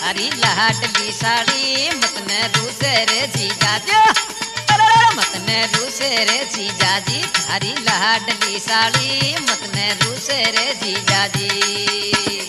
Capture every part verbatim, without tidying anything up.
थारी लाडली साड़ी मत न रूसे रे जीजा जी मत न रूसे रे जीजा जी थारी लाडली साड़ी मत न रूसे रे जीजा जी।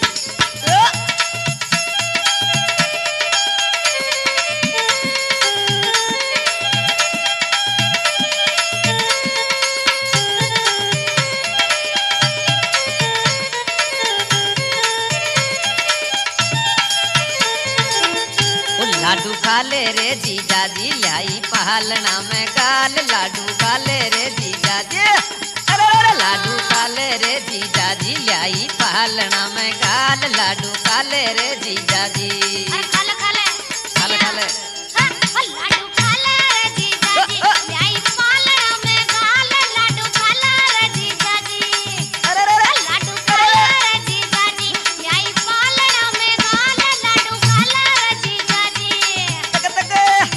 लाडू खाले रे जीजा जी लाई पहालना में गाल लाडू खाले रे जीजा जी अरे लाडू खाले रे जीजा जी लाई पहालना में गाल लाडू खाले रे जीजा जी खाले खाले खाले खाले लाडू खाले रे जीजा जी लाई पहालना में गाल लाडू खाले रे जीजा जी अरे अरे लाडू खाले रे जीजा जी लाई पहालना में गाल लाडू खाले रे जीजा जी। तक तक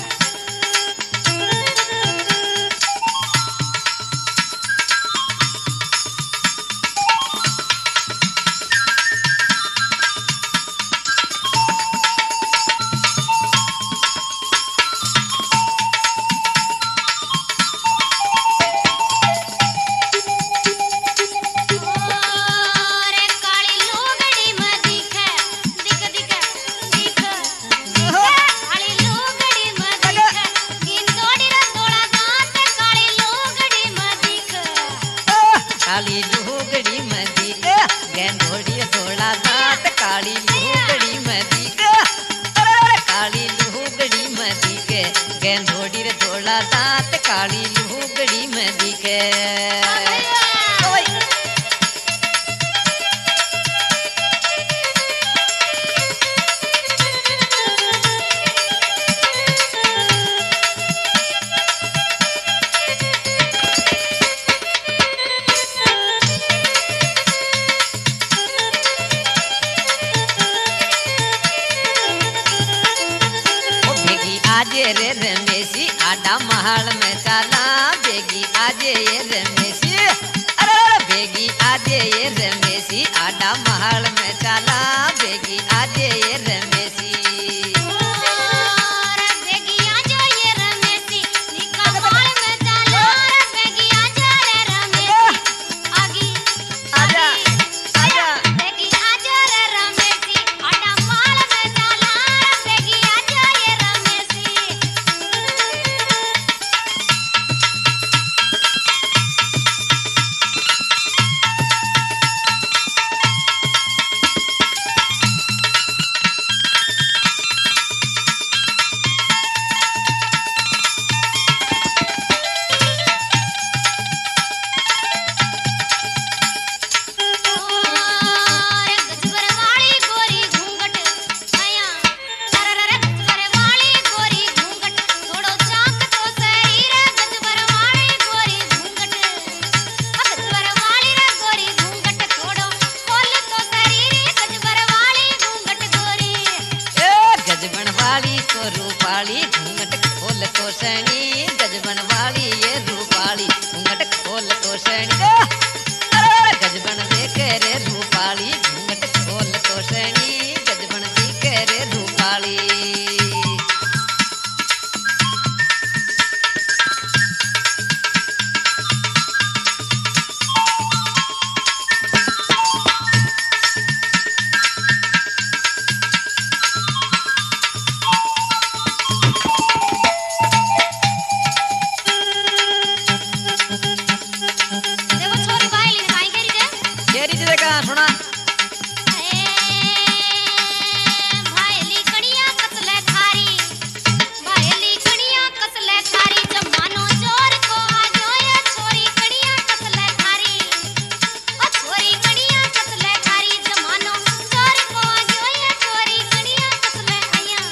रे काली लुगड़ी में दिखे दिख दिख दिख काली लुगड़ी में दिखे गिंदोड़ी रे तोड़ा दांत काली लुगड़ी में दिखे काली लुगड़ी में दिख गेंदोड़ी थोड़ा दांत काली लुगड़ी में दिख अरे काली लुगड़ी में दिख गेंदोड़ी रे थोड़ा दांत काली लुगड़ी में दिख आजे रे रमेशी आडा महल में चला बेगी आजे ये रमेशी अरे बेगी आजे ये रमेशी आडा महल में चला बेगी आजे ये रमेशी रे बेगिया जो ये रमेशी निका माल में चला रे बेगिया जो रे रमेशी आगी आजा आजा बेगिया जो रे रमेशी आडा माल में चला रे बेगिया जो ये रमेशी। रे गजबर वाली गोरी घूंघट आया अरे रे गजबर वाली गोरी घूंघट थोड़ो चाक तो सही रे गजबर वाली गोरी घूंघट गजबर वाली रे गोरी घूंघट थोड़ो खोल तो सही रे गजबर वाली घूंघट गोरी ए गजबन वाली को रूपाली घूंघट खोल तो सैनी गजबन वाली ये रूपाली घूंघट खोल तो सैनी अरे गजबन देख रे रूपाली घूंघट खोल तो सैनी गजबन देख रे रूपाली देखो छोरी भाई ने काई करी जे केरी जी का सुना भाईली कड़िया कसले थारी भाईली कड़िया कसले थारी जमानो जोर को आ जोया छोरी कड़िया कसले थारी ओ छोरी कड़िया कसले थारी जमानो जोर को आ जोया छोरी कड़िया कसले आया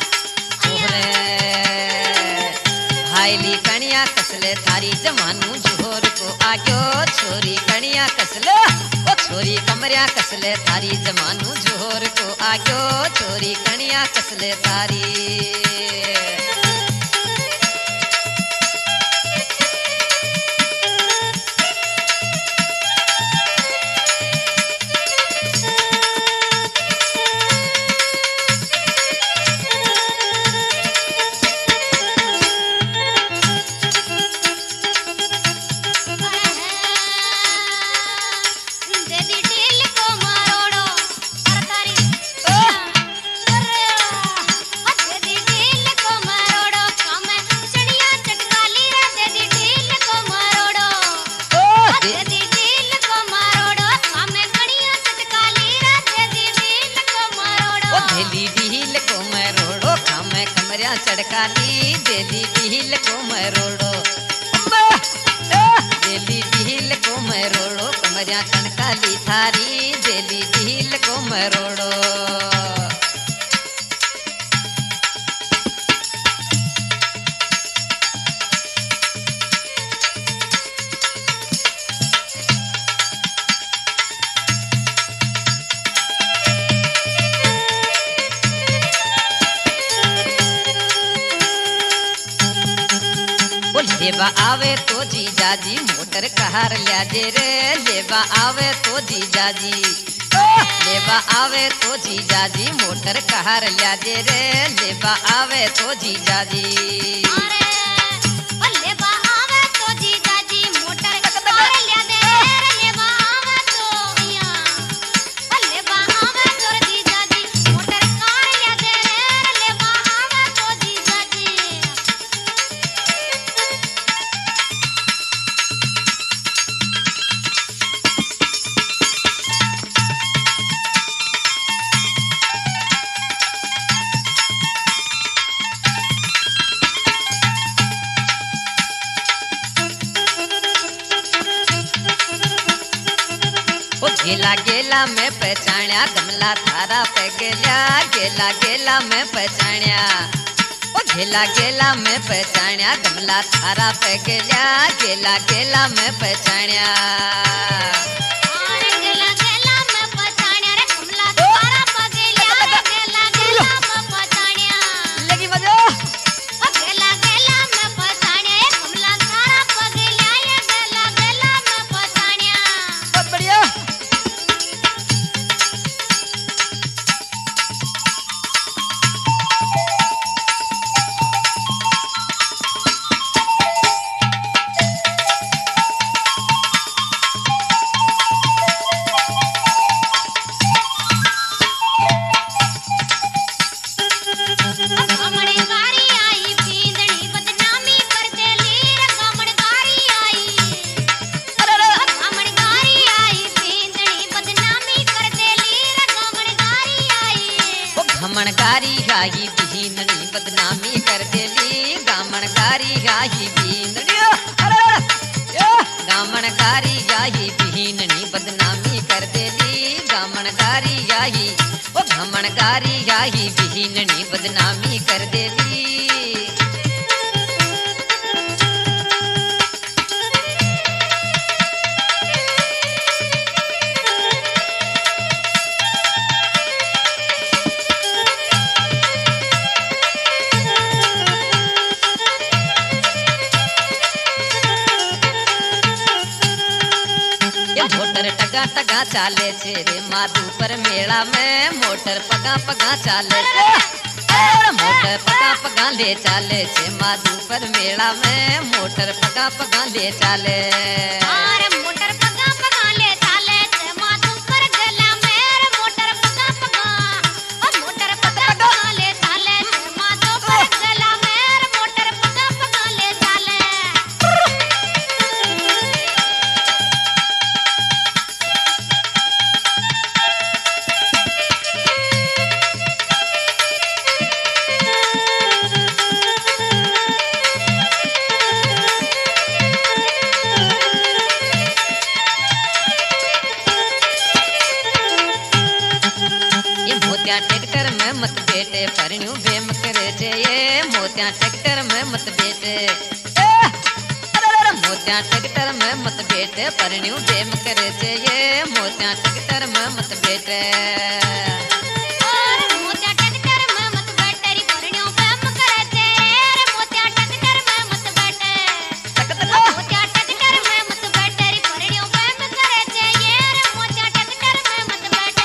आया हाईली कणिया कसले थारी जमानू जोर को आग्यो छोरी कणिया कसले ओ छोरी कमरिया कसले थारी जमानू जोर को आग्यो छोरी कणिया कसले थारी काली देली ढील को मरोड़ो देली ढील को मरोड़ो कमरिया कनकाली थारी देली ढील को मरोड़ो। लेबा आवे तो जीजाजी मोटर कहार ल्याजे रे लेबा आवे तो जीजाजी लेबा आवे तो जीजाजी मोटर कहार ल्याजे रे लेबा आवे तो जीजाजी अरे ओ लेबा आवे तो जीजाजी मोटर कहार ल्याजे रे लेबा आवे तो या ओ लेबा आवे तो जीजाजी मोटर कहार ल्याजे रे लेबा आवे तो जीजाजी। गेला गेला में पहचान्या गमला थारा पे गेला गेला गेला में पहचान्या ओ गेला गेला में पहचान्या गमला थारा पे गेला गेला गेला में पहचान्या अरे गेला गेला में पहचान्या रे गमला थारा पे गेला गेला गेला में पहचान्या लगी बजो ओ गेला गेला में पहचान्या रे गमला थारा पे गेला ये गेला गेला में पहचान्या। बहुत बढ़िया। गामणकारी गाही बीननी बदनामी कर देली गामणकारी गाही बीननी गामणकारी गाही बीननी बदनामी कर देली गामणकारी गाही ओ गामणकारी गाही बीननी बदनामी कर देली। मोटर टगा टगा चाले छे रे माधुपर मेला में मोटर पगा पगा चाले छे मोटर पगा पगा ले चाले छे माधुपर मेला में मोटर पगा पगा ले चाले अरे मोटर पगा पगा ले चाले छे माधुपर गला में मोटर पगा पगा ओ मोटर पगा पगा ले चाले छे माधुपर गला में मोटर पगा पगा ले चाले। मोतिया ट्रैक्टर में मत बेटे परण्यू बेम करे छे ये मोतिया ट्रैक्टर में मत बेटे मोतिया ट्रैक्टर में मत बेटे परण्यू बेम करे छे ये मोतिया ट्रैक्टर में मत बेटे मोतिया ट्रैक्टर में मत बेटे री परण्यू बेम करे छे मोतिया ट्रैक्टर में मत बेटे मोतिया ट्रैक्टर में मत बेटे री परण्यू बेम करे छे ये मोतिया ट्रैक्टर में मत बेटे।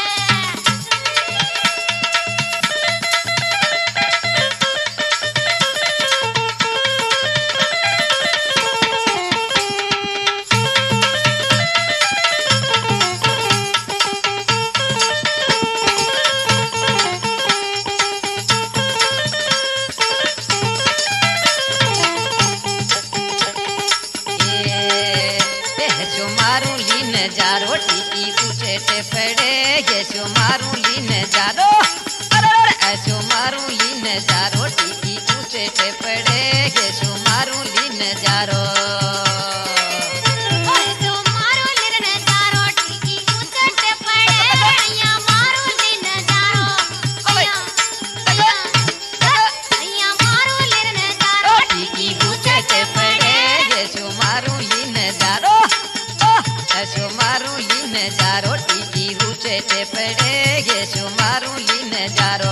जा रोटी की ऊँचे पड़े ये जो मारू लीन जा रो अरे ऐसो मारू लीन जा रोटी की ऊँचे ते पड़े ये सो मारू ली नजारो ओए तो मारो लिर नजारो टिकी ऊंचे ते पड़े अया मारो ली नजारो अया अया अया मारो लिर नजारो टिकी ऊंचे ते पड़े ये सो मारू ली नजारो ये सो मारू ली नजारो टिकी ऊंचे ते पड़े ये सो मारू ली नजारो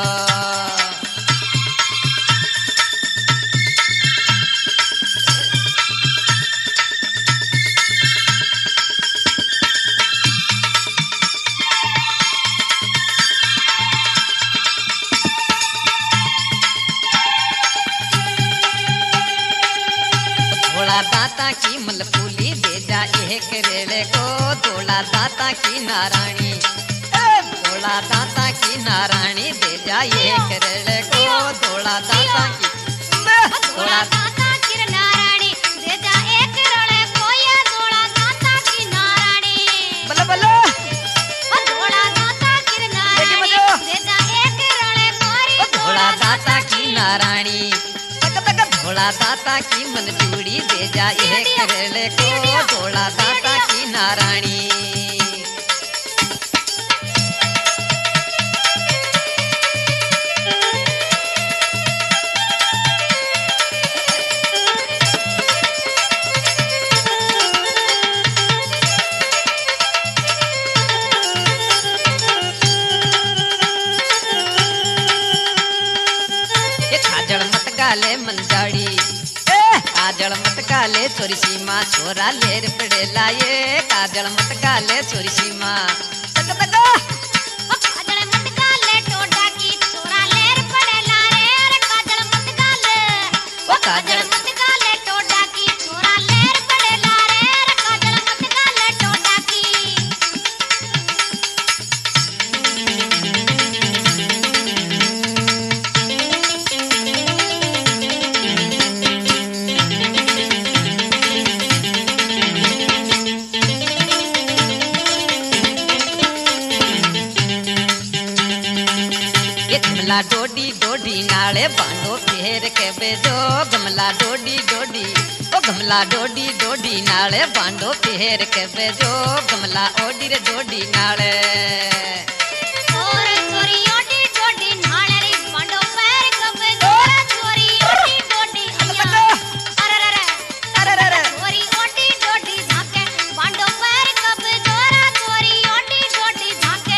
धोला दाता की मलफूली दे जा एक रेड़े को धोला दाता की नारायणी धोला दाता की नारायणी दे जा एक रेड़े को धोला दाता की धोला दाता की नारायणी दे जा एक रेड़े को ये धोला दाता की नारायणी बल्ला बल्ला धोला दाता की नारायणी दे जा एक रेड़े को धोला दाता की नारायणी धोला दाता की मंजूरी दे जा एक रेड़े को धोला दाता की नारायणी काले मंजाड़ी काजल मत काले छोरी सीमा छोरा लेर पड़े लाए काजल मत काले छोरी सीमा तक तक काजल मत काले टोडा की छोरा लेर पड़े लाए रे काजल मत काले ओ काजल मत काले टोडा की छोरा लेर पड़े लाए रे काजल मत काले टोडा की गमला डोडी डोडी नाले बांडो फेर के बेजो गमला डोडी डोडी ओ गमला डोडी डोडी नाले बांडो फेर के बेजो गमला ओडी रे डोडी नाले और छोरी ओडी डोडी नाले रे बांडो पैर कबे जोरा छोरी ओडी डोडी अरे रे रे अरे रे रे छोरी ओडी डोडी झाके बांडो पैर कबे जोरा छोरी ओडी डोडी झाके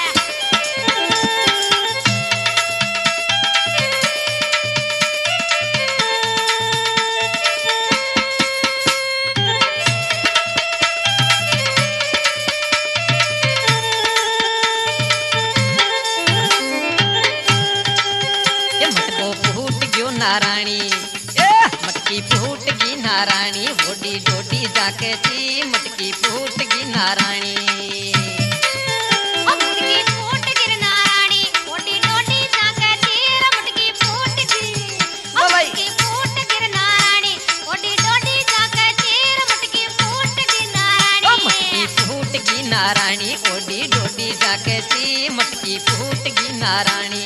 नारायणी मटकी फूट की नारायणी ओडी डोडी जाके थी मटकी फूट की नारायणी मटकी फूट गिर नारायणी ओडी डोडी जाके थी मटकी फूट की मटकी फूट गिर नारायणी ओडी डोडी जाके थी मटकी फूट की नारायणी मटकी फूट की नारायणी ओडी डोडी जाके थी मटकी फूट की नारायणी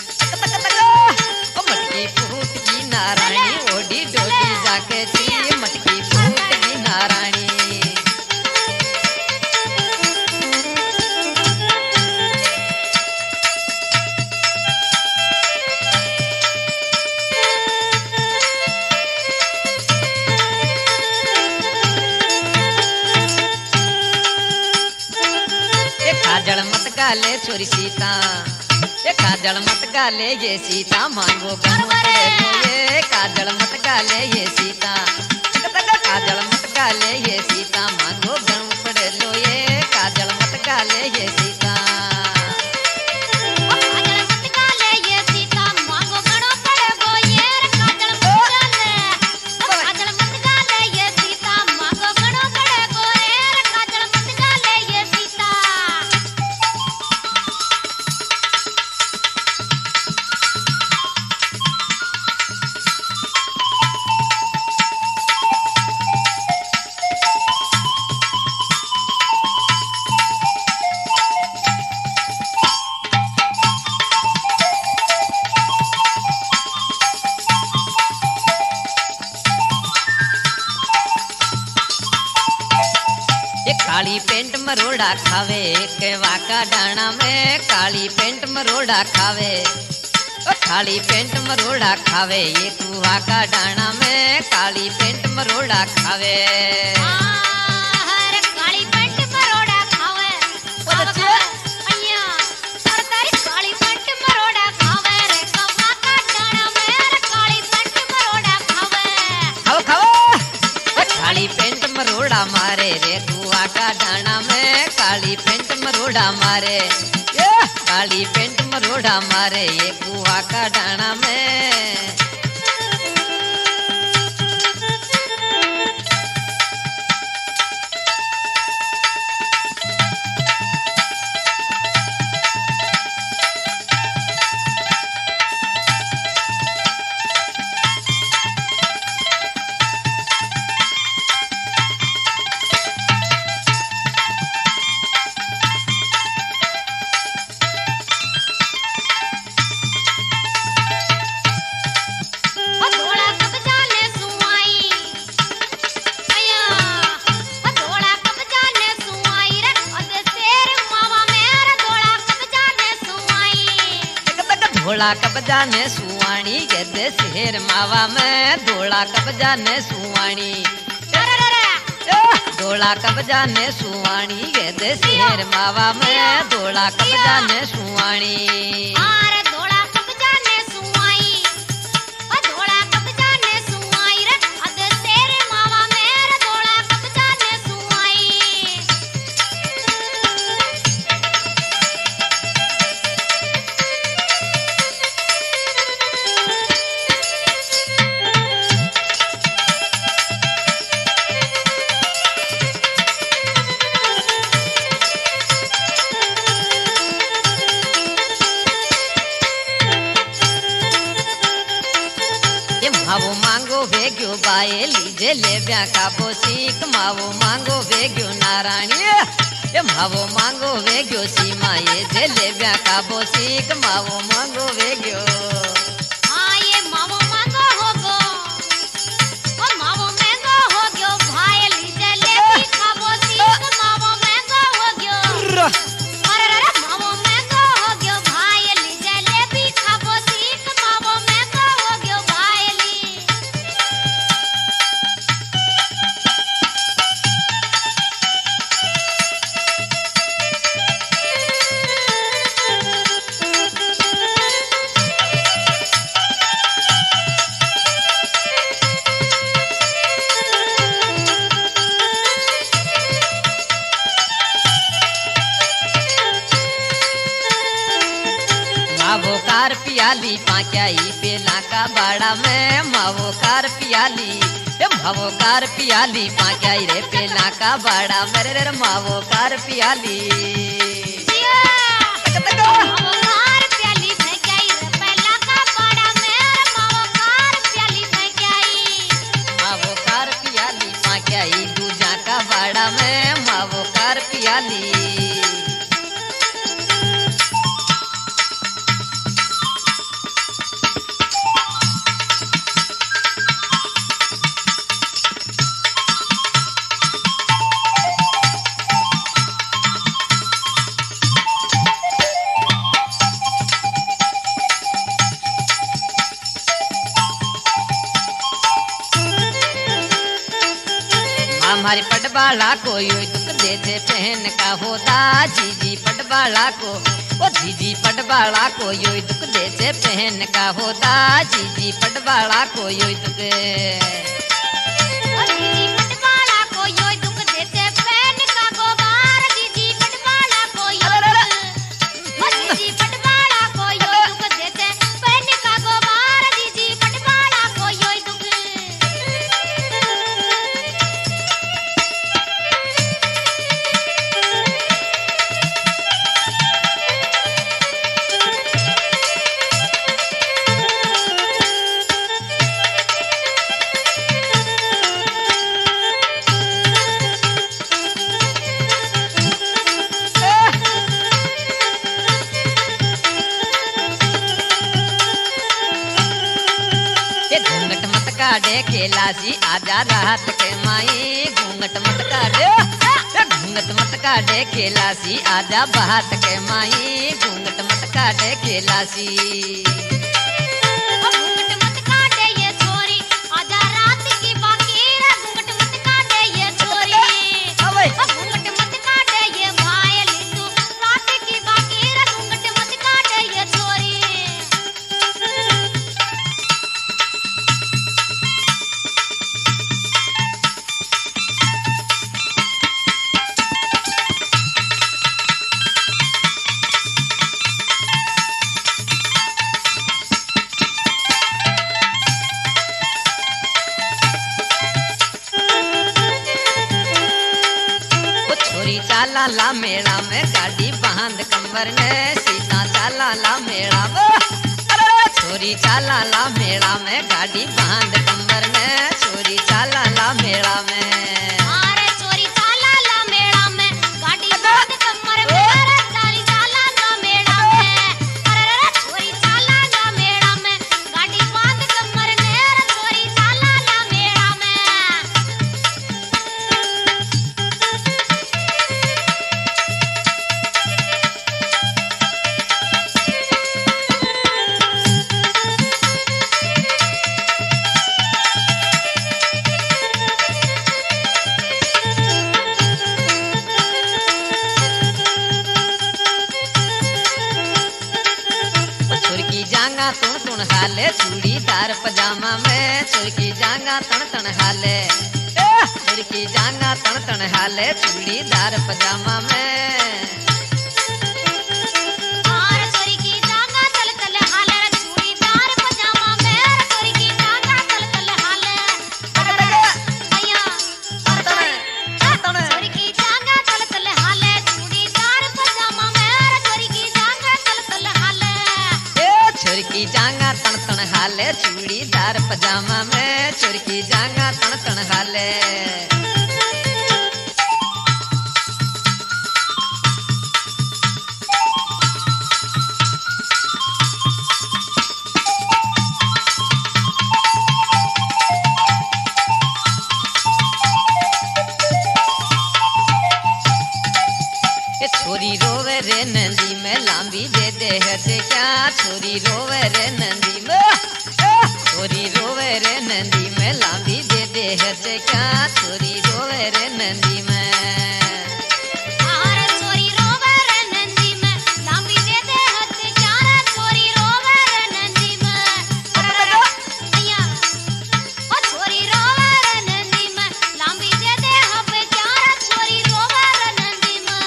मटकी फूट की नारायणी ओडी डोडी जाके थी मटकी फूट की नारायणी काजल मत गाले छोरी सीता ये काजल मत गाले ये सीता मांगो गणु पड़े लो ये काजल मत गाले ये सीता काजल मत गाले ये सीता मांगो गणु पड़े लो ये काजल मत गाले ये सीता काजल मत गाले ये सीता मांगो गणो पड़े गो ये काजल मत गाले काजल मत गाले ये सीता मांगो गणो पड़े गो ये काजल मत गाले ये सीता काली पेंट मरोड़ा खावे के वाका डाना में काली पेंट मरोड़ा खावे ओ काली पेंट मरोड़ा खावे ये कुआ का डाना में काली पेंट मरोड़ा खावे हर काली पेंट मरोड़ा खावे बच्चे अय्या हर तारी काली पेंट मरोड़ा खावे रे कवा का डाना में हर काली पेंट मरोड़ा खावे खाओ खाओ ओ काली पेंट मरोड़ा मारे रे कुआ का डाना में काली पेंट मरोड़ा मारे ये काली पेंट मरोड़ा मारे ये कुआ का डाना में ओ धोला कब्जा ने सुआई अय्या ओ धोला कब्जा ने सुआई रे अदे शेर मावा मेरा धोला कब्जा ने सुआई धोला कब्जा ने सुवाणी गदे शेर मावा में धोला कब्जा ने सुवाणी अरे रे रे धोला कब्जा ने सुवाणी गदे शेर मावा में धोला कब्जा ने सुवाणी आरे धोला कब्जा ने सुआई ओ धोला कब्जा ने सुआई रे अदे शेर मावा मेरा धोला कब्जा ने सुआई ये मावो मांगो वेग्यो बाए लीजे ले ब्या का बोसीक मावो मांगो वेग्यो नारायणी ये मावो मांगो वेग्यो सीमा ये जे ले ब्या का बोसीक मावो मांगो वेग्यो हाँ ये मावो मांगो होगो ओ मावो महंगो होगयो भाई लीजे लेबी खाबो सीक मावो महंगो होगयो अरे रे रे मावो महंगो होगयो भाई लीजे लेबी खाबो सीक मावो महंगो होगयो भाई ली मावो कार पियाली पाक्याई पेला का बाड़ा में मावो कार पियाली ये मावो कार पियाली पाक्याई रे पेला का बाड़ा मेरे रे मावो कार पियाली जिया मावो कार प्याली फेंकाई रे पहला का बड़ा मेरा मावो कार प्याली फेंकाई मावो कार पियाली पाक्याई दूजा का बाड़ा में मावो कार पियाली हमारे पटवाला को यो दुख दे दे पहन का होता जीजी पटवाला को ओ जीजी पटवाला को यो दुख दे दे पहन का होता जीजी पटवाला को यो दुख ओ दीदी पटवाला को यो दुख देते पहन का गोबार दीदी पटवाला को यो दुख ओ दीदी पटवाला को यो दुख देते पहन का गोबार दीदी पटवाला को यो दुख काढ़े खेलासी आजा रात के माई घूंघट मत काढ़े घूंघट मत काटे खिलासी आजा बात के माई घूंघट मत काटे खिलासी ओ घूंघट मत काटे ये छोरी आजा रात की बाकी रे घूंघट मत काटे ये छोरी अबे ओ घूंघट मत काटे ये भायली तू रात की बाकी रे घूंघट मत काटे ये छोरी छोरी चाला ला मेला में गाड़ी बांध कमर ने सीता चाला ला मेला में अरे छोरी चाला ला मेला में गाड़ी बांध कमर ने छोरी चाला ला मेला में अरे छोरी चाला ला मेला में गाड़ी बांध कमर में अरे चाली चाला ला मेला में अरे रे छोरी चाला ला मेला में गाड़ी बांध कमर में अरे छोरी चाला ला मेला में छुरकी जांगा तुण तुण हाले चूड़ीदार पजामा में छुरकी जांगा तण तण हाले छुरकी जांगा तण तण हाले चूड़ीदार पजामा में और छोरी की जांगा तल तल हाले रे चूड़ीदार पजामा में अरे छोरी की जांगा तल तल हाले अरे रे भैया और छोरी छोरी की जांगा तल तल हाले चूड़ीदार पजामा में अरे छोरी की जांगा तल तल हाले ए छुरकी जांगा तण तण हाले चूड़ीदार पजामा में छुरकी जांगा तण तण हाले ए छोरी रोवे रे नंदी में लांबी दे दे हटे क्या छोरी रोवे रे नंदी में ए, छोरी रोवे रे नंदी में लांबी दे दे हटे क्या छोरी रोवे रे नंदी में और छोरी रोवे रे नंदी में लांबी दे दे हथ चारा छोरी रोवे रे नंदी में अरे रे भैया ओ छोरी रोवे रे नंदी में लांबी दे दे हथ चारा छोरी रोवे रे नंदी में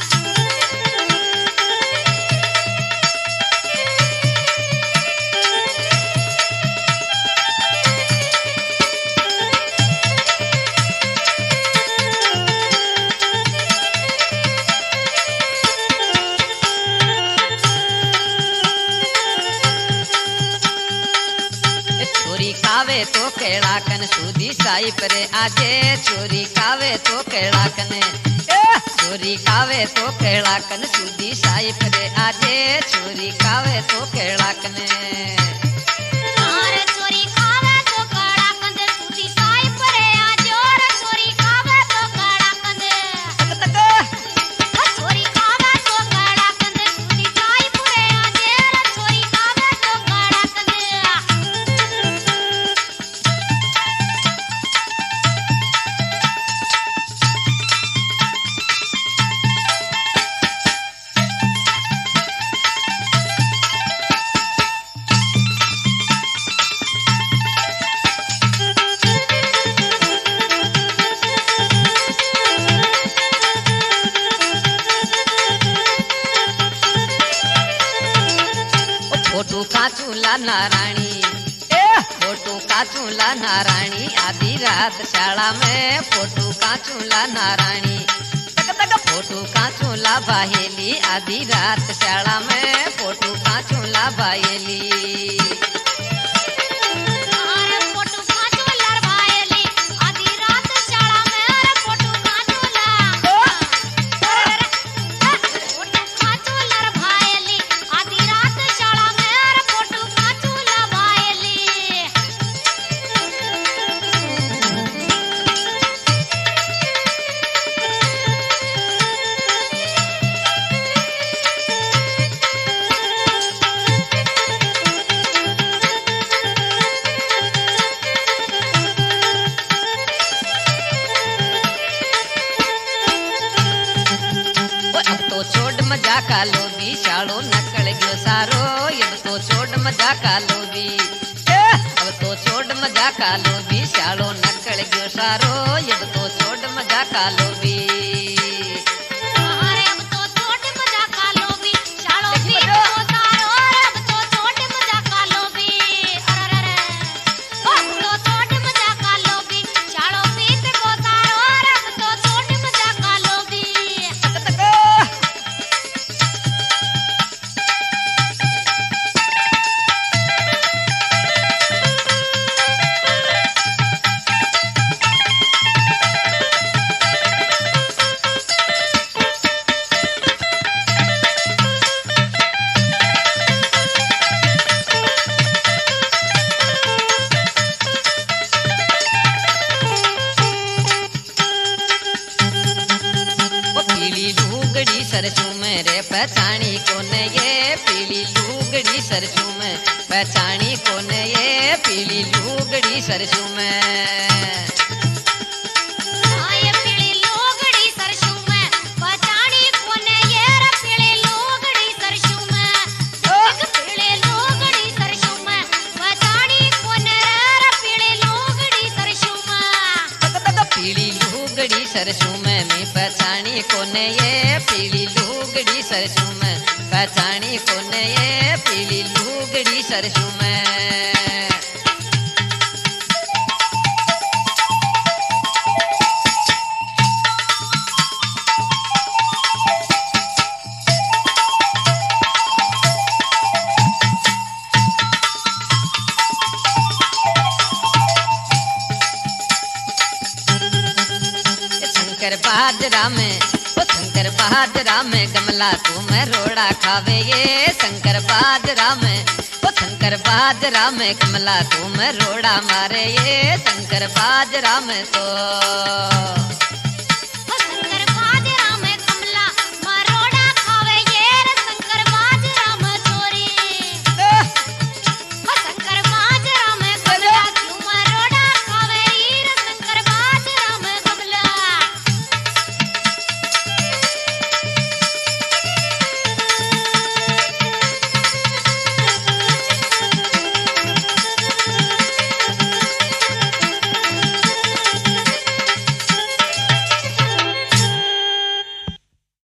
छोरी कावे तो केड़ा कन सूदी साई परे आजे छोरी कावे तो केड़ा कन ए, छोरी कावे तो केड़ा कन सूदी साई परे आजे छोरी कावे तो केड़ा कन और छोरी खावे तो कड़ा कंद सूती साई परे आज और छोरी खावे तो कड़ा कंद ओ छोरी खावे तो कड़ा कंद सूती साई परे आज और छोरी खावे तो कड़ा कंद फोटू काचूला नारायणी ए फोटू काचूला नारायणी आधी रात शाला में फोटू काचूला नारायणी तक तक फोटू काचूला बाहेली आधी रात शाला में फोटू काचूला बाहेली और फोटो काचू लर भायली आधी रात शाळा में और फोटो काचू ला फोटो काचू लर भायली आधी रात शाळा में और फोटो काचू ला भायली का लोभी शालो नकल गयो सारो अब तो छोड़ मजा का लोभी ए, अब तो छोड़ मजा का लोभी शालो नकल गयो सारो अब तो छोड़ मजा का लोभी अरे अब तो छोट मजा का लोभी शालो पीत को सारो अब तो छोट मजा का लोभी अरे रे अब तो छोट मजा का लोभी शालो पीत को सारो अब तो छोट मजा का लोभी सरसों में रे पहचानी कोने ये पीली लूगड़ी सरसों में पहचानी कोने ये पीली लूगड़ी सरसों में ये पीली लूगड़ी सरसों में पहचानी कोने ये रे पीली लूगड़ी सरसों में एक पीली लूगड़ी सरसों में पहचानी कोने रे पीली लूगड़ी सरसों में पीली लूगड़ी सरसों में मैं पहचानी कोने ये पीली लूगड़ी सरसों में पहचानी कोने ये पीली लूगड़ी सरसों में शंकर बाजरा में ओ शंकर बाजरा में गमला तू मैं रोड़ा खावे ये शंकर बाजरा में ओ शंकर बाजरा में गमला तू मैं रोड़ा मारे ये शंकर बाजरा में तो